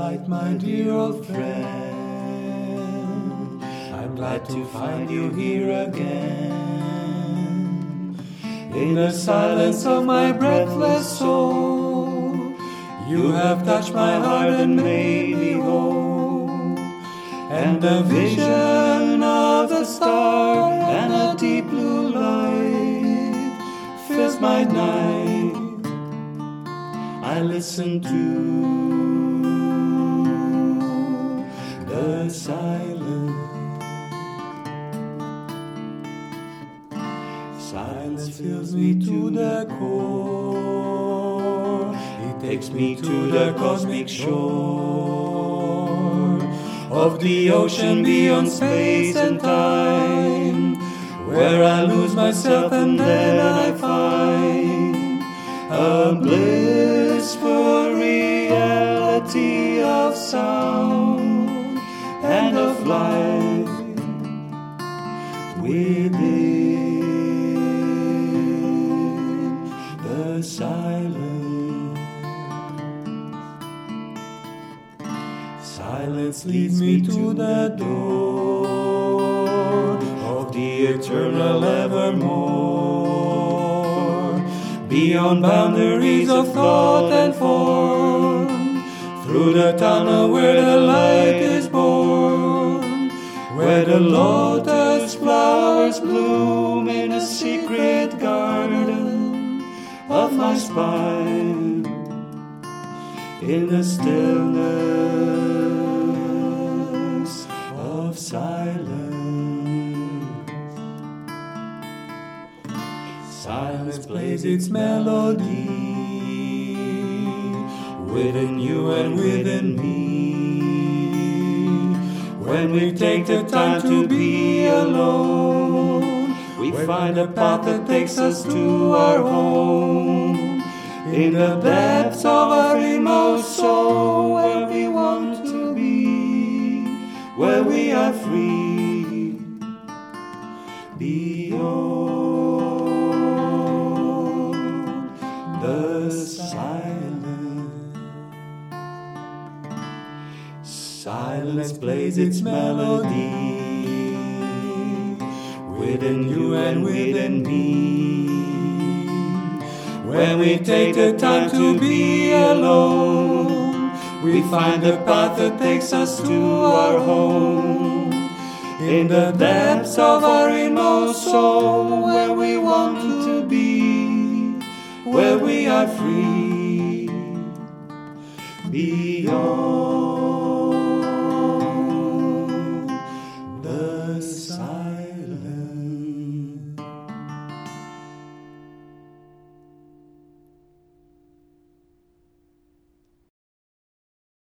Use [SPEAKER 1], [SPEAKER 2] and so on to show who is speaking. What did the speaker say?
[SPEAKER 1] light, my dear old friend. I'm glad to find you here again. In the silence of my breathless soul, you have touched my heart and made me whole. And the vision of the star and a deep blue light fills my night. I listen to the silence. Silence fills me to the core. It takes me to the cosmic shore of the ocean beyond space and time, where I lose myself and then I find a blissful reality of sound and of light within the silence. Silence leads me to the door of the eternal evermore, beyond boundaries of thought and form, through the tunnel where the light is born, where the lotus flowers bloom in a secret garden of my spine, in the stillness of silence. Silence plays its melody within you and within me. When we take the time to be alone, we find a path that takes us to our home, in the depths of our inmost soul, where we want to be, where we are free, beyond the silence. Silence plays its melody within you and within me. When we take the time to be alone, we find a path that takes us to our home, in the depths of our inmost soul, where we want to be, where we are free, beyond